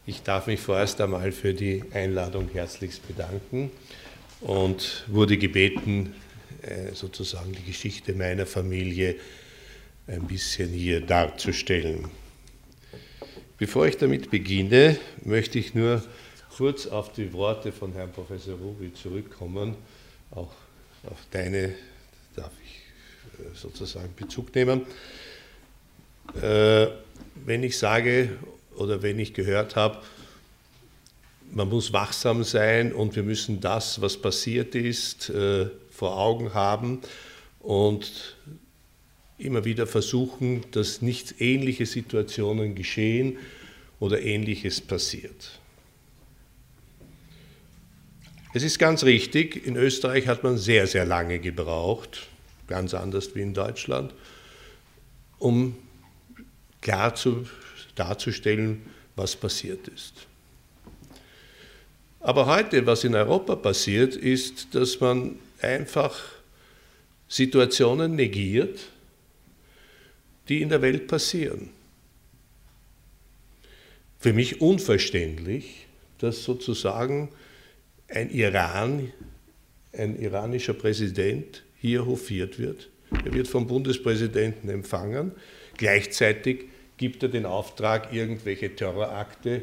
Ich darf mich vorerst einmal für die Einladung herzlichst bedanken und wurde gebeten, sozusagen die Geschichte meiner Familie ein bisschen hier darzustellen. Bevor ich damit beginne, möchte ich nur kurz auf die Worte von Herrn Professor Ruby zurückkommen. Auch auf deine darf ich sozusagen Bezug nehmen. Wenn ich sage oder wenn ich gehört habe, man muss wachsam sein und wir müssen das, was passiert ist, vor Augen haben und immer wieder versuchen, dass nicht ähnliche Situationen geschehen oder Ähnliches passiert. Es ist ganz richtig, in Österreich hat man sehr, sehr lange gebraucht, ganz anders wie in Deutschland, um klar darzustellen, was passiert ist. Aber heute, was in Europa passiert, ist, dass man einfach Situationen negiert, die in der Welt passieren. Für mich unverständlich, dass sozusagen ein iranischer Präsident hier hofiert wird. Er wird vom Bundespräsidenten empfangen. Gleichzeitig gibt er den Auftrag, irgendwelche Terrorakte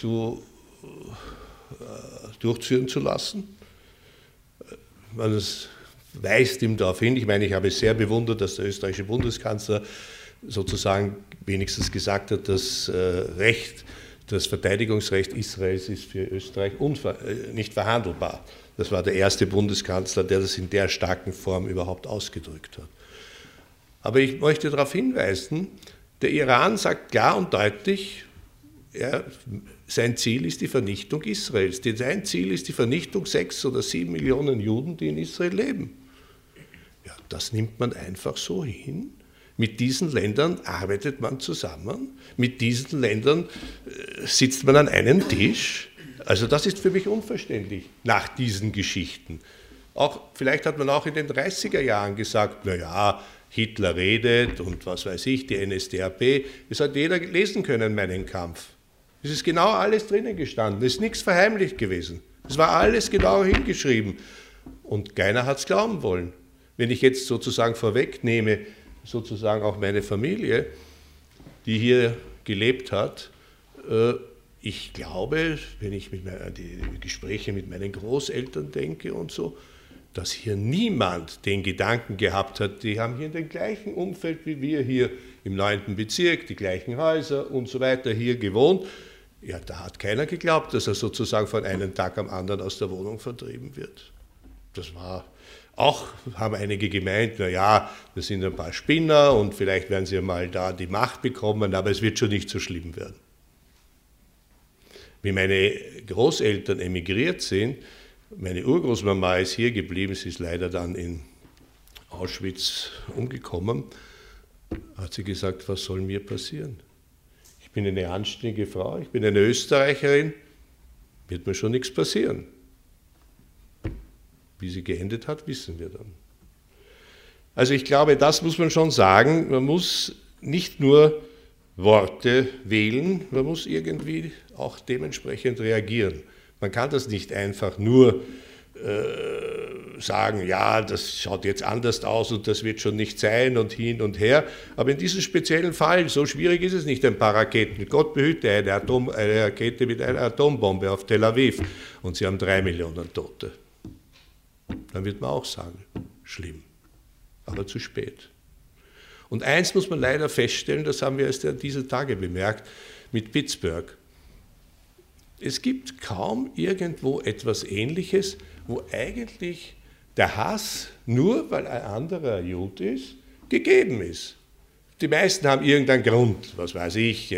durchführen zu lassen. Man weist ihm darauf hin, ich meine, ich habe sehr bewundert, dass der österreichische Bundeskanzler sozusagen wenigstens gesagt hat, das Verteidigungsrecht Israels ist für Österreich nicht verhandelbar. Das war der erste Bundeskanzler, der das in der starken Form überhaupt ausgedrückt hat. Aber ich möchte darauf hinweisen, der Iran sagt klar und deutlich, sein Ziel ist die Vernichtung Israels. Sein Ziel ist die Vernichtung 6 oder 7 Millionen Juden, die in Israel leben. Ja, das nimmt man einfach so hin. Mit diesen Ländern arbeitet man zusammen, mit diesen Ländern sitzt man an einem Tisch. Also das ist für mich unverständlich nach diesen Geschichten. Vielleicht hat man auch in den 30er Jahren gesagt, naja, Hitler redet und was weiß ich, die NSDAP. Es hat jeder lesen können, meinen Kampf. Es ist genau alles drinnen gestanden, es ist nichts verheimlicht gewesen. Es war alles genau hingeschrieben und keiner hat es glauben wollen. Wenn ich jetzt sozusagen vorwegnehme, sozusagen auch meine Familie, die hier gelebt hat, ich glaube, wenn ich an die Gespräche mit meinen Großeltern denke und so, dass hier niemand den Gedanken gehabt hat, die haben hier in dem gleichen Umfeld wie wir hier im 9. Bezirk, die gleichen Häuser und so weiter hier gewohnt. Ja, da hat keiner geglaubt, dass er sozusagen von einem Tag am anderen aus der Wohnung vertrieben wird. Das war auch, haben einige gemeint, naja, das sind ein paar Spinner und vielleicht werden sie mal da die Macht bekommen, aber es wird schon nicht so schlimm werden. Wie meine Großeltern emigriert sind, meine Urgroßmama ist hier geblieben, sie ist leider dann in Auschwitz umgekommen, hat sie gesagt, was soll mir passieren? Ich bin eine anständige Frau, ich bin eine Österreicherin, wird mir schon nichts passieren. Wie sie geendet hat, wissen wir dann. Also ich glaube, das muss man schon sagen, man muss nicht nur Worte wählen, man muss irgendwie auch dementsprechend reagieren. Man kann das nicht einfach nur sagen, ja, das schaut jetzt anders aus und das wird schon nicht sein und hin und her. Aber in diesem speziellen Fall, so schwierig ist es nicht, ein paar Raketen. Gott behüte eine Rakete mit einer Atombombe auf Tel Aviv und sie haben 3 Millionen Tote. Dann wird man auch sagen, schlimm, aber zu spät. Und eins muss man leider feststellen, das haben wir erst diese Tage bemerkt, mit Pittsburgh. Es gibt kaum irgendwo etwas Ähnliches, wo eigentlich der Hass, nur weil ein anderer Jude ist, gegeben ist. Die meisten haben irgendeinen Grund, was weiß ich,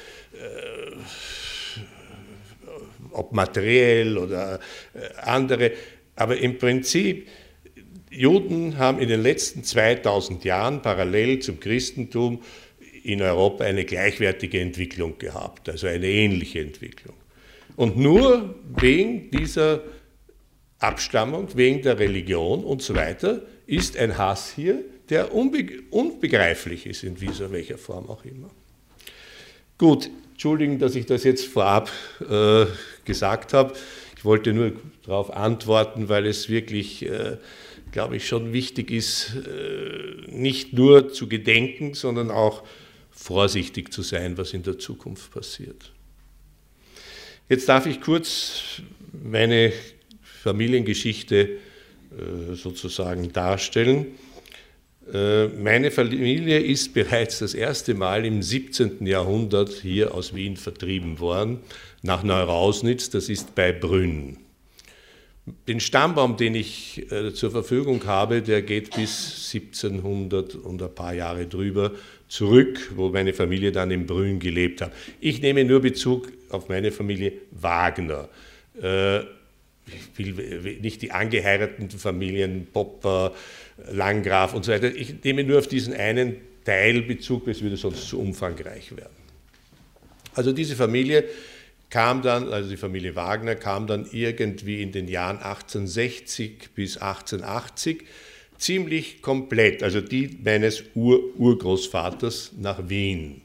ob materiell oder andere, aber im Prinzip, Juden haben in den letzten 2000 Jahren parallel zum Christentum in Europa eine gleichwertige Entwicklung gehabt, also eine ähnliche Entwicklung. Und nur wegen dieser Abstammung, wegen der Religion und so weiter, ist ein Hass hier, der unbegreiflich ist in welcher Form auch immer. Gut, entschuldigen, dass ich das jetzt vorab gesagt habe. Ich wollte nur darauf antworten, weil es wirklich, glaube ich, schon wichtig ist, nicht nur zu gedenken, sondern auch vorsichtig zu sein, was in der Zukunft passiert. Jetzt darf ich kurz meine Familiengeschichte sozusagen darstellen. Meine Familie ist bereits das erste Mal im 17. Jahrhundert hier aus Wien vertrieben worden, nach Neurausnitz, das ist bei Brünn. Den Stammbaum, den ich zur Verfügung habe, der geht bis 1700 und ein paar Jahre drüber zurück, wo meine Familie dann in Brünn gelebt hat. Ich nehme nur Bezug auf meine Familie Wagner. Ich will nicht die angeheirateten Familien, Popper, Landgraf und so weiter. Ich nehme nur auf diesen einen Teil Bezug, weil es würde sonst zu umfangreich werden. Also diese Familie kam dann, also die Familie Wagner, kam dann irgendwie in den Jahren 1860 bis 1880 ziemlich komplett, also die meines Urgroßvaters, nach Wien.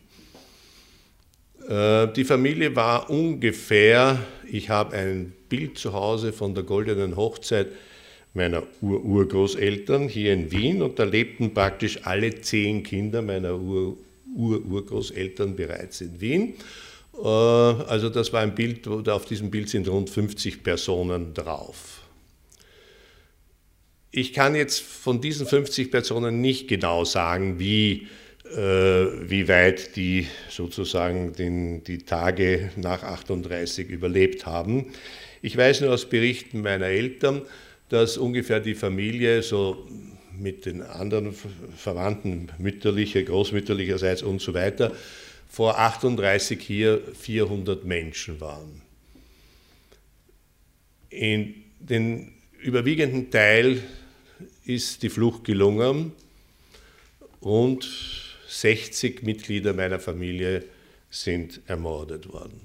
Die Familie war ungefähr, ich habe ein Bild zu Hause von der goldenen Hochzeit meiner Urgroßeltern hier in Wien und da lebten praktisch alle 10 Kinder meiner Urgroßeltern bereits in Wien. Also das war ein Bild, auf diesem Bild sind rund 50 Personen drauf. Ich kann jetzt von diesen 50 Personen nicht genau sagen, wie weit die sozusagen die Tage nach 38 überlebt haben. Ich weiß nur aus Berichten meiner Eltern, dass ungefähr die Familie so mit den anderen Verwandten mütterlicher, großmütterlicherseits und so weiter vor 38 hier 400 Menschen waren. In den überwiegenden Teil ist die Flucht gelungen und 60 Mitglieder meiner Familie sind ermordet worden.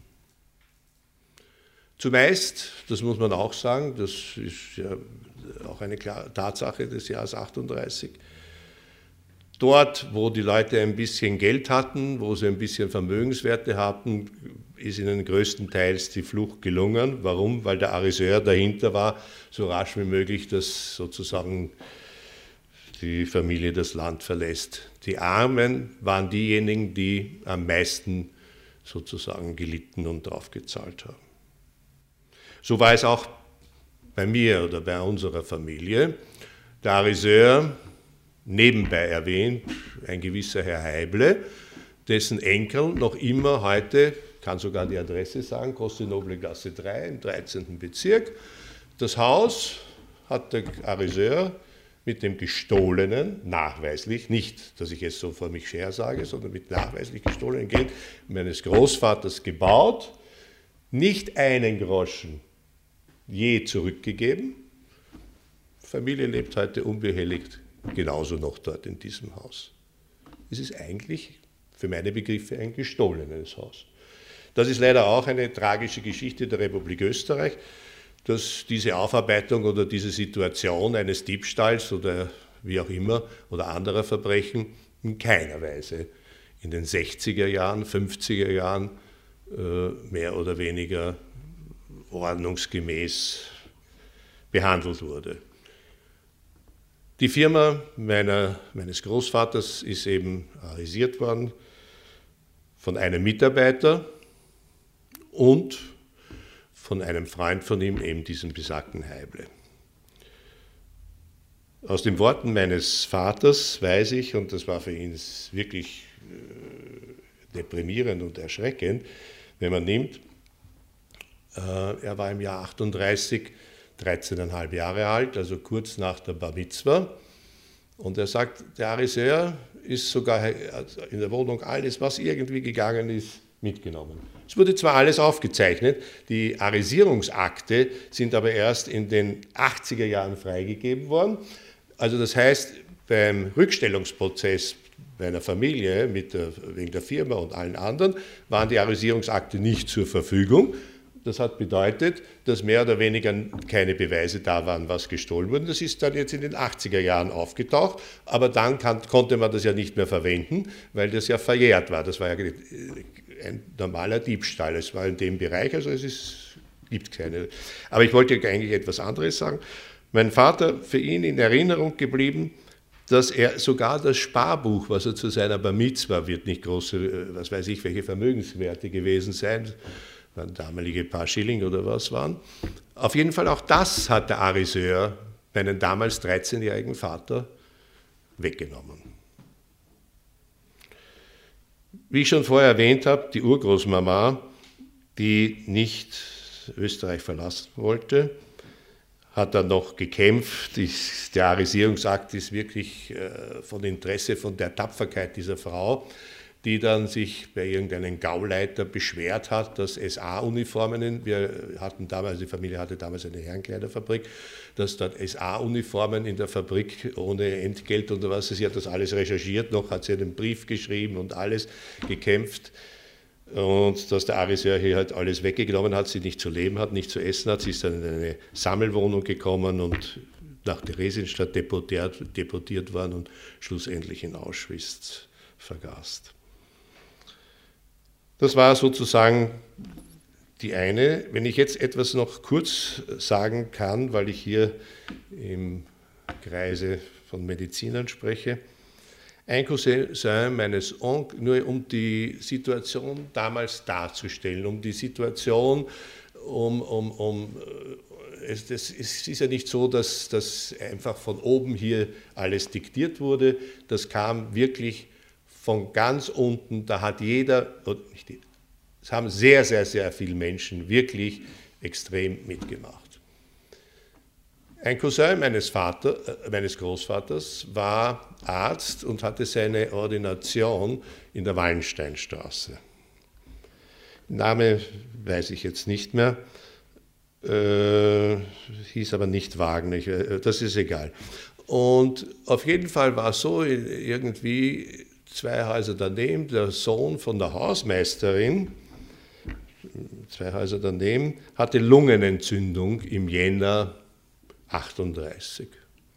Zumeist, das muss man auch sagen, das ist ja auch eine Tatsache des Jahres 38, dort, wo die Leute ein bisschen Geld hatten, wo sie ein bisschen Vermögenswerte hatten, ist ihnen größtenteils die Flucht gelungen. Warum? Weil der Ariseur dahinter war, so rasch wie möglich, dass sozusagen die Familie das Land verlässt. Die Armen waren diejenigen, die am meisten sozusagen gelitten und draufgezahlt haben. So war es auch bei mir oder bei unserer Familie. Der Ariseur, nebenbei erwähnt, ein gewisser Herr Heible, dessen Enkel noch immer heute, kann sogar die Adresse sagen, Kostinoblegasse 3 im 13. Bezirk. Das Haus hat der Ariseur mit dem gestohlenen, nachweislich, nicht, dass ich jetzt so vor mich her sage, sondern mit nachweislich gestohlenen Geld meines Großvaters gebaut, nicht einen Groschen je zurückgegeben. Die Familie lebt heute unbehelligt genauso noch dort in diesem Haus. Es ist eigentlich für meine Begriffe ein gestohlenes Haus. Das ist leider auch eine tragische Geschichte der Republik Österreich, dass diese Aufarbeitung oder diese Situation eines Diebstahls oder wie auch immer oder anderer Verbrechen in keiner Weise in den 60er Jahren, 50er Jahren mehr oder weniger ordnungsgemäß behandelt wurde. Die Firma meines Großvaters ist eben arisiert worden von einem Mitarbeiter und von einem Freund von ihm, eben diesem besagten Heible. Aus den Worten meines Vaters weiß ich, und das war für ihn wirklich deprimierend und erschreckend, wenn man nimmt, er war im Jahr 38 13,5 Jahre alt, also kurz nach der Bar Mitzwa. Und er sagt, der Ariseur ist sogar in der Wohnung alles, was irgendwie gegangen ist, mitgenommen. Es wurde zwar alles aufgezeichnet, die Arisierungsakte sind aber erst in den 80er Jahren freigegeben worden. Also das heißt, beim Rückstellungsprozess meiner Familie wegen der Firma und allen anderen waren die Arisierungsakte nicht zur Verfügung. Das hat bedeutet, dass mehr oder weniger keine Beweise da waren, was gestohlen wurde. Das ist dann jetzt in den 80er Jahren aufgetaucht, aber dann konnte man das ja nicht mehr verwenden, weil das ja verjährt war. Das war ja ein normaler Diebstahl. Es war in dem Bereich, also gibt keine. Aber ich wollte eigentlich etwas anderes sagen. Mein Vater, für ihn in Erinnerung geblieben, dass er sogar das Sparbuch, was er zu seiner Bar Mitzwa, wird nicht große, was weiß ich, welche Vermögenswerte gewesen sein, waren damalige paar Schilling oder was waren. Auf jeden Fall auch das hat der Ariseur meinen damals 13-jährigen Vater weggenommen. Wie ich schon vorher erwähnt habe, die Urgroßmama, die nicht Österreich verlassen wollte, hat dann noch gekämpft. Der Arisierungsakt ist wirklich von Interesse, von der Tapferkeit dieser Frau, die dann sich bei irgendeinem Gauleiter beschwert hat, dass SA-Uniformen, die Familie hatte damals eine Herrenkleiderfabrik, dass dort SA-Uniformen in der Fabrik ohne Entgelt und was, sie hat das alles recherchiert, noch hat sie einen Brief geschrieben und alles gekämpft. Und dass der Ariseur hier halt alles weggenommen hat, sie nicht zu leben hat, nicht zu essen hat. Sie ist dann in eine Sammelwohnung gekommen und nach Theresienstadt deportiert worden und schlussendlich in Auschwitz vergast. Das war sozusagen die eine. Wenn ich jetzt etwas noch kurz sagen kann, weil ich hier im Kreise von Medizinern spreche. Ein Cousin meines Onkels, nur um die Situation damals darzustellen, um die Situation, es ist ja nicht so, dass einfach von oben hier alles diktiert wurde, das kam wirklich von ganz unten, da hat jeder, es haben sehr, sehr, sehr viele Menschen wirklich extrem mitgemacht. Ein Cousin meines Großvaters war Arzt und hatte seine Ordination in der Wallensteinstraße. Name weiß ich jetzt nicht mehr, hieß aber nicht Wagner, das ist egal. Und auf jeden Fall war es so, irgendwie 2 Häuser daneben, der Sohn von der Hausmeisterin, 2 Häuser daneben, hatte Lungenentzündung im Jänner 38.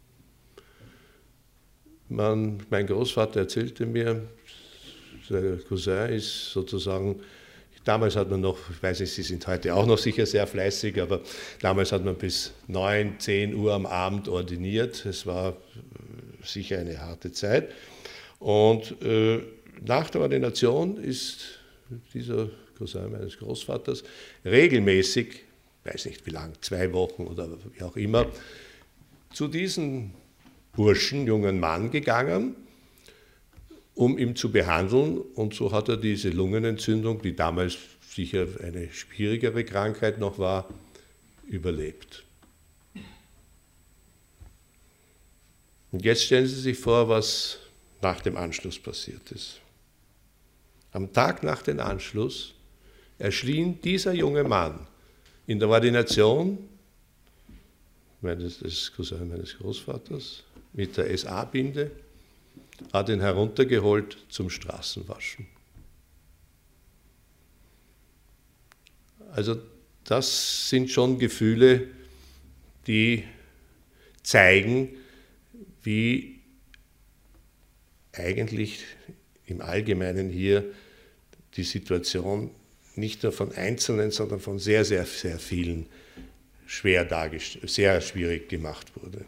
Mein Großvater erzählte mir, der Cousin ist sozusagen, damals hat man noch, ich weiß nicht, Sie sind heute auch noch sicher sehr fleißig, aber damals hat man bis 9, 10 Uhr am Abend ordiniert. Es war sicher eine harte Zeit. Und nach der Ordination ist dieser Cousin meines Großvaters regelmäßig, weiß nicht wie lang, 2 Wochen oder wie auch immer, zu diesem Burschen, jungen Mann gegangen, um ihn zu behandeln. Und so hat er diese Lungenentzündung, die damals sicher eine schwierigere Krankheit noch war, überlebt. Und jetzt stellen Sie sich vor, was nach dem Anschluss passiert ist. Am Tag nach dem Anschluss erschien dieser junge Mann in der Ordination des Cousins meines Großvaters mit der SA-Binde, hat ihn heruntergeholt zum Straßenwaschen. Also das sind schon Gefühle, die zeigen, wie eigentlich im Allgemeinen hier die Situation nicht nur von Einzelnen, sondern von sehr, sehr, sehr vielen sehr schwierig gemacht wurde.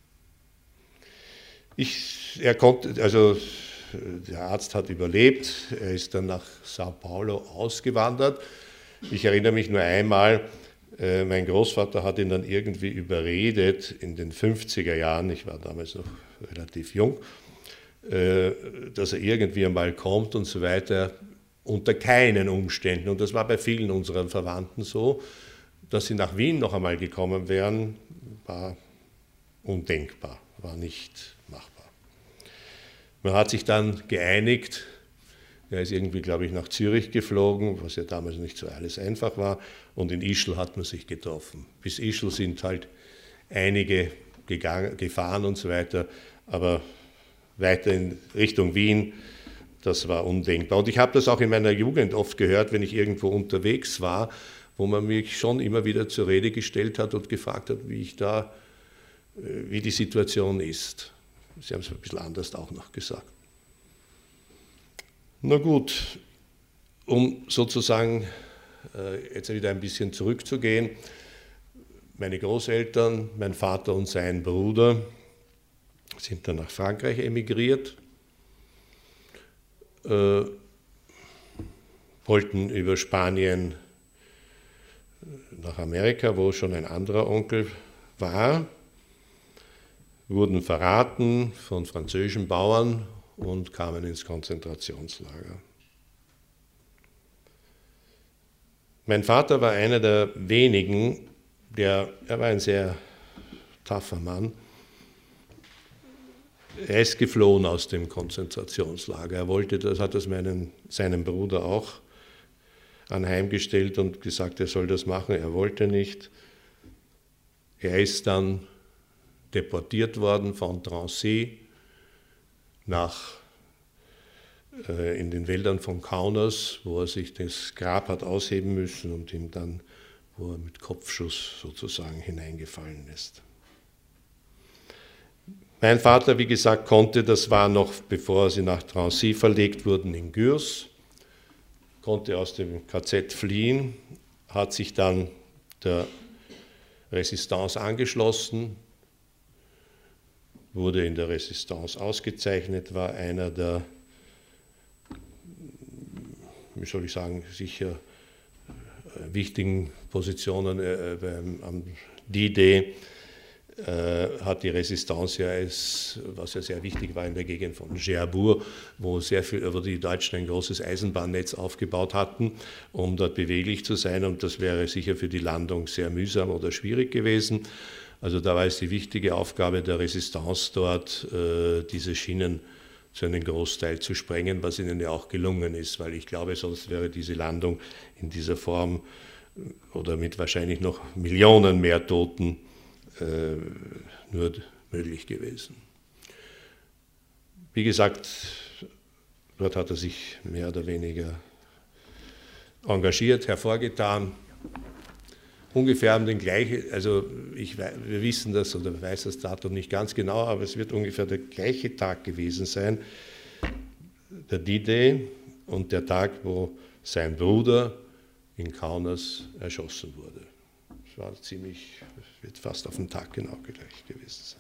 Der Arzt hat überlebt, er ist dann nach Sao Paulo ausgewandert. Ich erinnere mich nur einmal, mein Großvater hat ihn dann irgendwie überredet in den 50er Jahren, ich war damals noch relativ jung, dass er irgendwie einmal kommt und so weiter, unter keinen Umständen, und das war bei vielen unserer Verwandten so, dass sie nach Wien noch einmal gekommen wären, war undenkbar, war nicht machbar. Man hat sich dann geeinigt, er ist irgendwie, glaube ich, nach Zürich geflogen, was ja damals nicht so alles einfach war, und in Ischl hat man sich getroffen. Bis Ischl sind halt einige gefahren und so weiter, aber weiter in Richtung Wien, das war undenkbar. Und ich habe das auch in meiner Jugend oft gehört, wenn ich irgendwo unterwegs war, wo man mich schon immer wieder zur Rede gestellt hat und gefragt hat, wie die Situation ist. Sie haben es ein bisschen anders auch noch gesagt. Na gut, Um sozusagen jetzt wieder ein bisschen zurückzugehen, meine Großeltern, mein Vater und sein Bruder sind dann nach Frankreich emigriert, wollten über Spanien nach Amerika, wo schon ein anderer Onkel war, wurden verraten von französischen Bauern und kamen ins Konzentrationslager. Mein Vater war einer der wenigen, er war ein sehr taffer Mann. Er ist geflohen aus dem Konzentrationslager. Er wollte, das hat das seinem Bruder auch anheimgestellt und gesagt, er soll das machen. Er wollte nicht. Er ist dann deportiert worden von Drancy in den Wäldern von Kaunas, wo er sich das Grab hat ausheben müssen und ihm dann, wo er mit Kopfschuss sozusagen hineingefallen ist. Mein Vater, wie gesagt, das war noch bevor sie nach Drancy verlegt wurden, in Gürs, konnte aus dem KZ fliehen, hat sich dann der Resistance angeschlossen, wurde in der Resistance ausgezeichnet, war einer der, wie soll ich sagen, sicher wichtigen Positionen am D-Day, hat die Resistance was ja sehr wichtig war in der Gegend von Cherbourg, wo die Deutschen ein großes Eisenbahnnetz aufgebaut hatten, um dort beweglich zu sein, und das wäre sicher für die Landung sehr mühsam oder schwierig gewesen. Also da war es die wichtige Aufgabe der Resistance dort, diese Schienen zu einem Großteil zu sprengen, was ihnen ja auch gelungen ist, weil ich glaube, sonst wäre diese Landung in dieser Form oder mit wahrscheinlich noch Millionen mehr Toten nur möglich gewesen. Wie gesagt, dort hat er sich mehr oder weniger engagiert, hervorgetan. Ungefähr um den gleichen, also wir wissen das oder weiß das Datum nicht ganz genau, aber es wird ungefähr der gleiche Tag gewesen sein, der D-Day und der Tag, wo sein Bruder in Kaunas erschossen wurde. Es war wird fast auf den Tag genau gleich gewesen sein.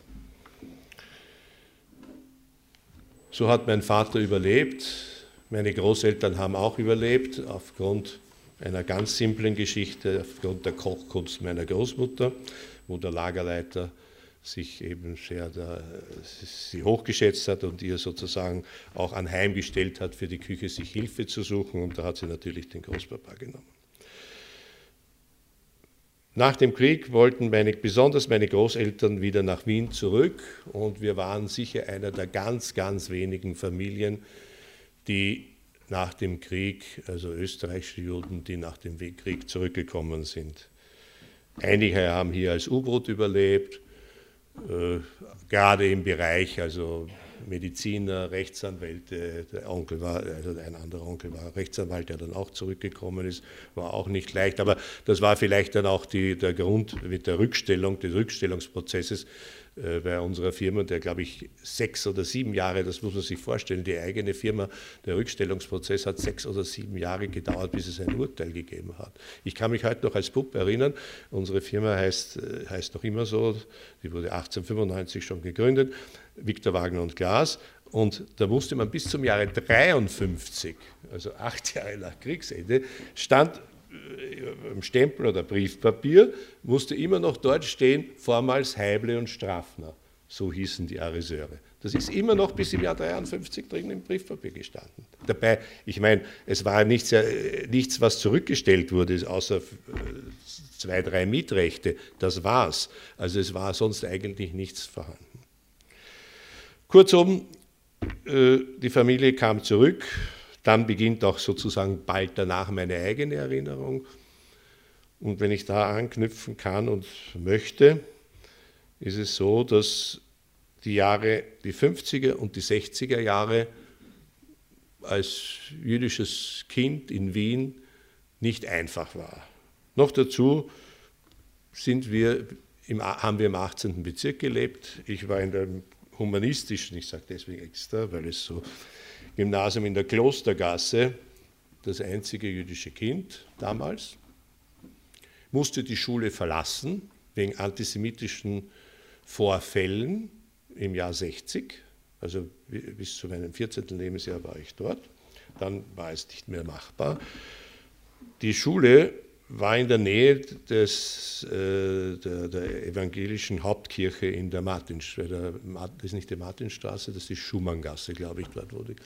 So hat mein Vater überlebt, meine Großeltern haben auch überlebt, aufgrund einer ganz simplen Geschichte, aufgrund der Kochkunst meiner Großmutter, wo der Lagerleiter sich eben sie hochgeschätzt hat und ihr sozusagen auch anheimgestellt hat, für die Küche sich Hilfe zu suchen, und da hat sie natürlich den Großpapa genommen. Nach dem Krieg wollten besonders meine Großeltern wieder nach Wien zurück, und wir waren sicher einer der ganz, ganz wenigen Familien, die nach dem Krieg, also österreichische Juden, die nach dem Krieg zurückgekommen sind. Einige haben hier als U-Boot überlebt, gerade im Bereich, also Mediziner, Rechtsanwälte, ein anderer Onkel war Rechtsanwalt, der dann auch zurückgekommen ist, war auch nicht leicht, aber das war vielleicht dann auch der Grund mit der Rückstellung, des Rückstellungsprozesses bei unserer Firma, der, glaube ich, 6 oder 7 Jahre, das muss man sich vorstellen, die eigene Firma, der Rückstellungsprozess hat 6 oder 7 Jahre gedauert, bis es ein Urteil gegeben hat. Ich kann mich heute noch als Bub erinnern, unsere Firma heißt noch immer so, die wurde 1895 schon gegründet, Victor Wagner und Glas, und da musste man bis zum Jahre 53, also 8 Jahre nach Kriegsende, stand im Stempel oder Briefpapier, musste immer noch dort stehen, vormals Heible und Strafner, so hießen die Ariseure. Das ist immer noch bis im Jahr 53 drin im Briefpapier gestanden. Dabei, ich meine, es war nichts, was zurückgestellt wurde, außer 2, 3 Mietrechte, das war's. Also es war sonst eigentlich nichts vorhanden. Kurzum, die Familie kam zurück, dann beginnt auch sozusagen bald danach meine eigene Erinnerung. Und wenn ich da anknüpfen kann und möchte, ist es so, dass die 50er und die 60er Jahre als jüdisches Kind in Wien nicht einfach war. Noch dazu haben wir im 18. Bezirk gelebt. Ich war in der humanistischen, ich sage deswegen extra, weil es so Gymnasium in der Klostergasse, das einzige jüdische Kind damals, musste die Schule verlassen wegen antisemitischen Vorfällen im Jahr 60, also bis zu meinem 14. Lebensjahr war ich dort, dann war es nicht mehr machbar. Die Schule war in der Nähe der evangelischen Hauptkirche in der Martinstraße, das ist nicht die Martinstraße, das ist die Schumanngasse, glaube ich, dort wurde.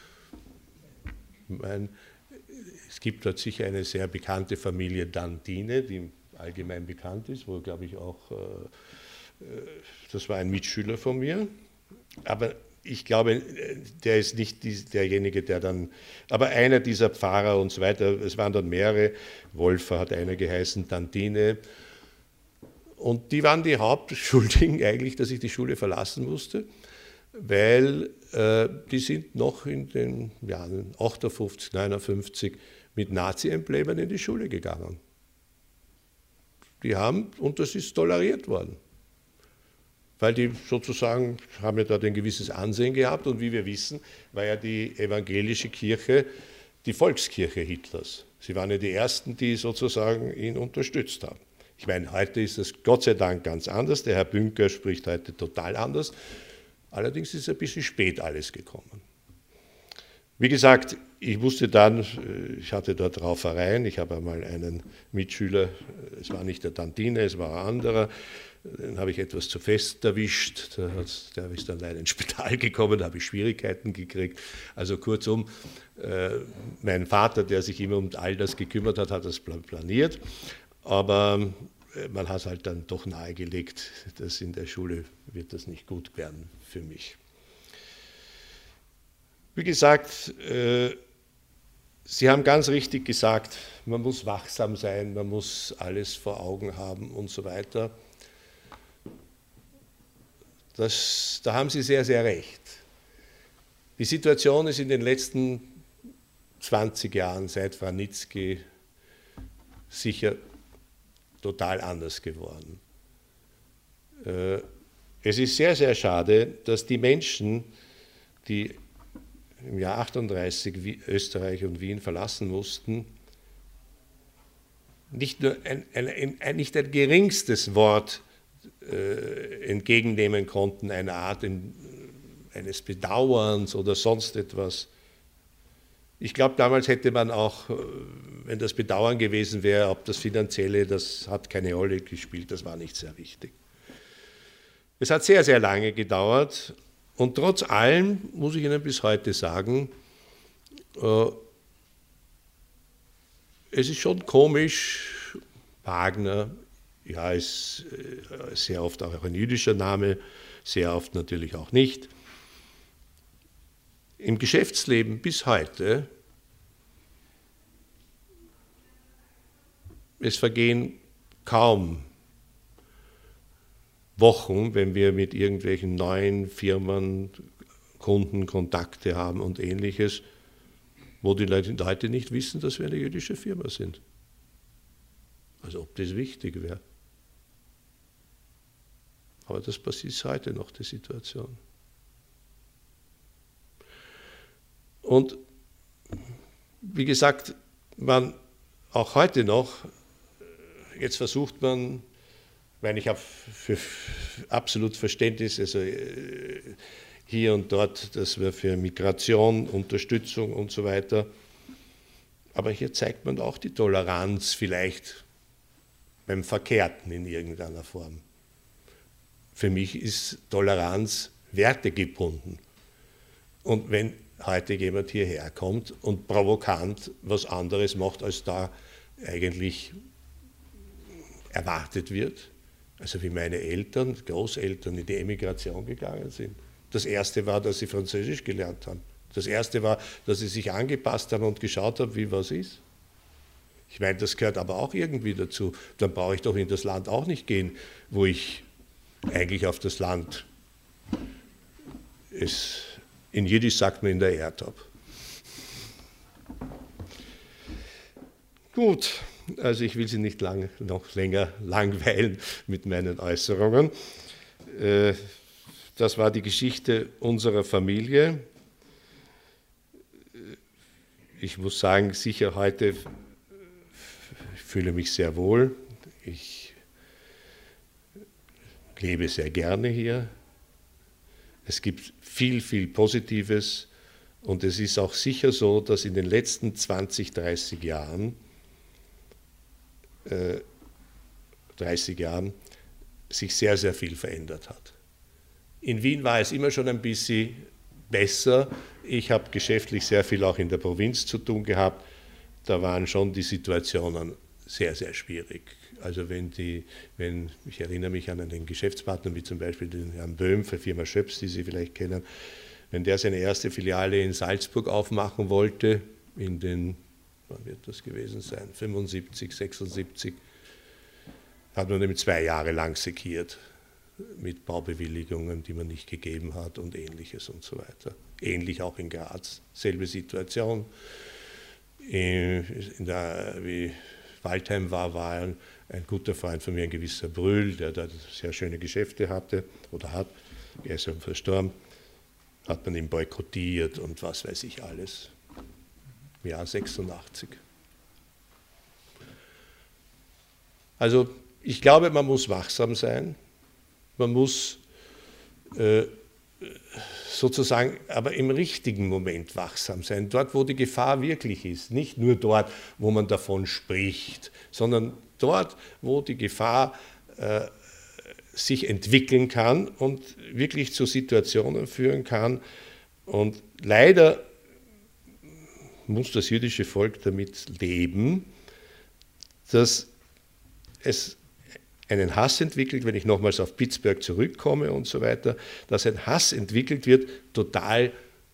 Es gibt dort sicher eine sehr bekannte Familie Dandine, die allgemein bekannt ist, wo, glaube ich, auch, das war ein Mitschüler von mir, aber ich glaube, der ist nicht derjenige, der dann, aber einer dieser Pfarrer und so weiter, es waren dann mehrere, Wolfer hat einer geheißen, Dandine, und die waren die Hauptschuldigen eigentlich, dass ich die Schule verlassen musste, weil die sind noch in den Jahren 58, 59 mit Nazi-Emblemen in die Schule gegangen. Die haben, und das ist toleriert worden. Weil die sozusagen, haben ja dort ein gewisses Ansehen gehabt und wie wir wissen, war ja die evangelische Kirche die Volkskirche Hitlers. Sie waren ja die Ersten, die sozusagen ihn unterstützt haben. Ich meine, heute ist das Gott sei Dank ganz anders, der Herr Bünker spricht heute total anders, allerdings ist ein bisschen spät alles gekommen. Wie gesagt, ich wusste dann, ich hatte dort Raufereien, ich habe einmal einen Mitschüler, es war nicht der Dandine, es war ein anderer, den habe ich etwas zu fest erwischt, der ist dann leider ins Spital gekommen, da habe ich Schwierigkeiten gekriegt. Also kurzum, mein Vater, der sich immer um all das gekümmert hat, hat das planiert, aber man hat halt dann doch nahegelegt, dass in der Schule wird das nicht gut werden für mich. Wie gesagt, Sie haben ganz richtig gesagt, man muss wachsam sein, man muss alles vor Augen haben und so weiter. Da haben Sie sehr, sehr recht. Die Situation ist in den letzten 20 Jahren seit Vranitzky sicher total anders geworden. Es ist sehr, sehr schade, dass die Menschen, die im Jahr 38 Österreich und Wien verlassen mussten, nicht ein geringstes Wort entgegennehmen konnten, eine Art eines Bedauerns oder sonst etwas. Ich glaube, damals hätte man auch, wenn das Bedauern gewesen wäre, ob das Finanzielle, das hat keine Rolle gespielt, das war nicht sehr wichtig. Es hat sehr, sehr lange gedauert und trotz allem muss ich Ihnen bis heute sagen, es ist schon komisch, Wagner, ja, ist sehr oft auch ein jüdischer Name, sehr oft natürlich auch nicht. Im Geschäftsleben bis heute, es vergehen kaum Wochen, wenn wir mit irgendwelchen neuen Firmen, Kunden Kontakte haben und Ähnliches, wo die Leute nicht wissen, dass wir eine jüdische Firma sind. Als ob das wichtig wäre. Aber das passiert heute noch, die Situation. Und wie gesagt, auch heute noch, jetzt versucht man, weil ich habe für absolut Verständnis, also hier und dort, dass wir für Migration, Unterstützung und so weiter, aber hier zeigt man auch die Toleranz vielleicht beim Verkehrten in irgendeiner Form. Für mich ist Toleranz wertegebunden. Und wenn heute jemand hierher kommt und provokant was anderes macht, als da eigentlich erwartet wird, also wie meine Eltern, Großeltern in die Emigration gegangen sind. Das Erste war, dass sie Französisch gelernt haben. Das Erste war, dass sie sich angepasst haben und geschaut haben, wie was ist. Ich meine, das gehört aber auch irgendwie dazu. Dann brauche ich doch in das Land auch nicht gehen, wo ich eigentlich auf das Land, in Jiddisch sagt man in der Erd habe. Gut, also ich will Sie nicht noch länger langweilen mit meinen Äußerungen. Das war die Geschichte unserer Familie. ich muss sagen, sicher heute, ich fühle mich sehr wohl. Ich lebe sehr gerne hier. Es gibt viel, viel Positives und es ist auch sicher so, dass in den letzten 20, 30 Jahren sich sehr, sehr viel verändert hat. In Wien war es immer schon ein bisschen besser. Ich habe geschäftlich sehr viel auch in der Provinz zu tun gehabt. Da waren schon die Situationen sehr, sehr schwierig. Also ich erinnere mich an einen Geschäftspartner, wie zum Beispiel den Herrn Böhm für Firma Schöps, die Sie vielleicht kennen, wenn der seine erste Filiale in Salzburg aufmachen wollte, in den, wann wird das gewesen sein, 75, 76, hat man ihm 2 Jahre lang sekiert mit Baubewilligungen, die man nicht gegeben hat und Ähnliches und so weiter. Ähnlich auch in Graz, selbe Situation. Wie Waldheim war ein guter Freund von mir, ein gewisser Brühl, der da sehr schöne Geschäfte hatte oder hat, er ist schon verstorben, hat man ihn boykottiert und was weiß ich alles. Im Jahr 86. Also ich glaube, man muss wachsam sein, man muss sozusagen aber im richtigen Moment wachsam sein, dort, wo die Gefahr wirklich ist, nicht nur dort, wo man davon spricht, sondern dort, wo die Gefahr sich entwickeln kann und wirklich zu Situationen führen kann. Und leider muss das jüdische Volk damit leben, dass es einen Hass entwickelt, wenn ich nochmals auf Pittsburgh zurückkomme und so weiter, dass ein Hass entwickelt wird, total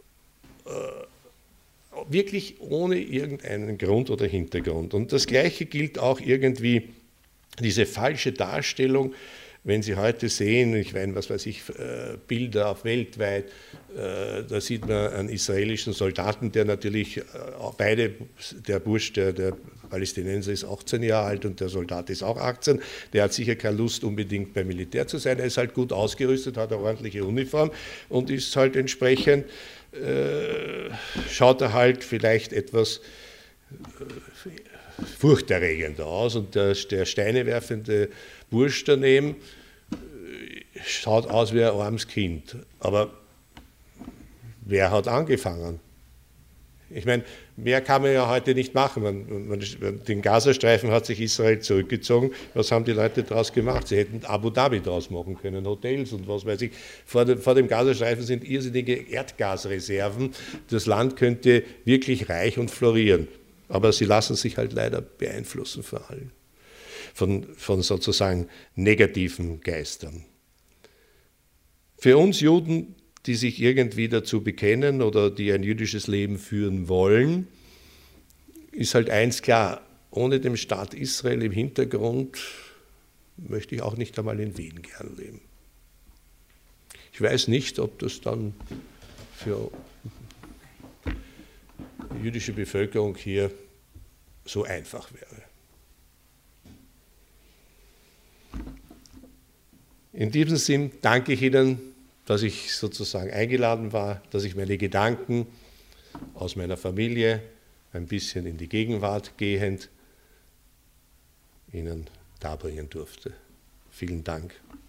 wirklich ohne irgendeinen Grund oder Hintergrund. Und das Gleiche gilt auch irgendwie diese falsche Darstellung, wenn Sie heute sehen, ich meine, was weiß ich, Bilder auf weltweit, da sieht man einen israelischen Soldaten, der natürlich beide, der Bursch, der Palästinenser ist 18 Jahre alt und der Soldat ist auch 18, der hat sicher keine Lust unbedingt beim Militär zu sein, er ist halt gut ausgerüstet, hat eine ordentliche Uniform und ist halt entsprechend, schaut er halt vielleicht etwas furchterregender aus und der steinewerfende Bursch daneben schaut aus wie ein armes Kind. Aber wer hat angefangen? Ich meine, mehr kann man ja heute nicht machen. Den Gazastreifen hat sich Israel zurückgezogen. Was haben die Leute daraus gemacht? Sie hätten Abu Dhabi daraus machen können, Hotels und was weiß ich. Vor dem Gazastreifen sind irrsinnige Erdgasreserven. Das Land könnte wirklich reich und florieren. Aber sie lassen sich halt leider beeinflussen vor allem von sozusagen negativen Geistern. Für uns Juden, die sich irgendwie dazu bekennen oder die ein jüdisches Leben führen wollen, ist halt eins klar, ohne den Staat Israel im Hintergrund möchte ich auch nicht einmal in Wien gern leben. Ich weiß nicht, ob das dann für die jüdische Bevölkerung hier so einfach wäre. In diesem Sinn danke ich Ihnen, dass ich sozusagen eingeladen war, dass ich meine Gedanken aus meiner Familie ein bisschen in die Gegenwart gehend Ihnen darbringen durfte. Vielen Dank.